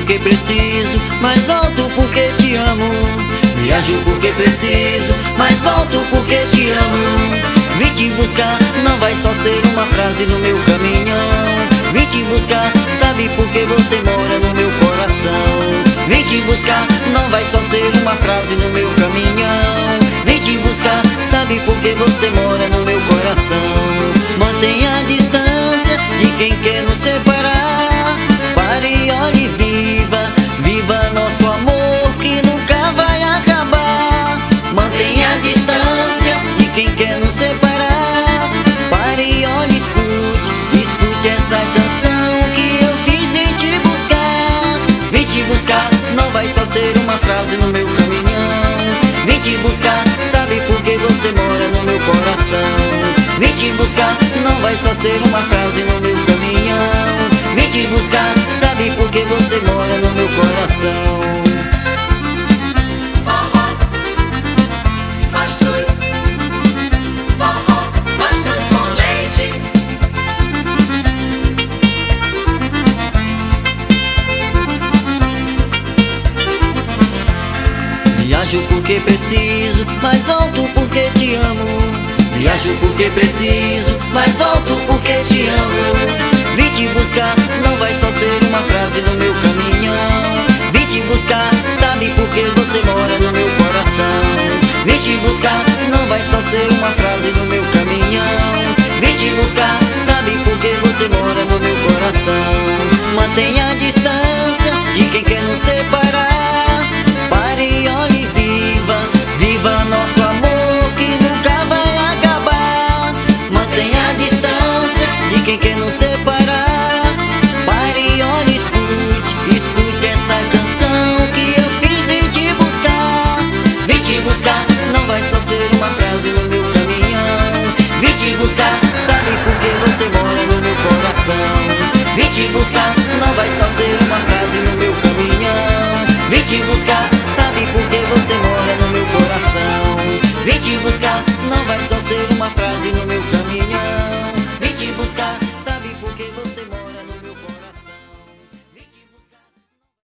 porque preciso, mas volto porque te amo. Viajo porque preciso, mas volto porque te amo. Vim te buscar, não vai só ser uma frase no meu caminhão. Vim te buscar, sabe porque você mora no meu coração. Vim te buscar, não vai só ser uma frase no meu caminhão. Vim te buscar, sabe porque você mora no meu coração. Mantenha a distância de quem quer nos separar. Pare e olhe, viva, viva nosso amor que nunca vai acabar. Mantenha a distância de quem quer nos separar. Pare e olhe, escute essa canção que eu fiz. Vim te buscar, vim te buscar, não vai só ser uma frase no meu caminhão. Vim te buscar, sabe porque você mora no meu coração. Vim te buscar, não vai só ser uma frase no meu caminhão. Vim te buscar, sabe porque você mora no meu coração. Viajo porque preciso, mas volto porque te amo. Viajo porque preciso, mas volto porque te amo. Vim te buscar, não vai só ser uma frase no meu caminhão. Vim te buscar, sabe porque você mora no meu coração. Vim te buscar, não vai só ser uma frase no meu caminhão. Vim te buscar, sabe porque você mora no meu coração. Mantenha a distância de quem quer nos separar. Pare e olhe, viva, viva nosso amor que nunca vai acabar. Mantenha a distância de quem quer nos separar. Pare e olhe, escute essa canção que eu fiz. Vim te buscar, vim te buscar, não vai só ser uma frase no meu caminhão. Vim te buscar, sabe porque você mora no meu coração. Vim te buscar, não vai só ser uma frase no meu caminhão. Vim te buscar, sabe porque você mora no meu coração. Vim te buscar, não vai só ser uma frase no meu coração.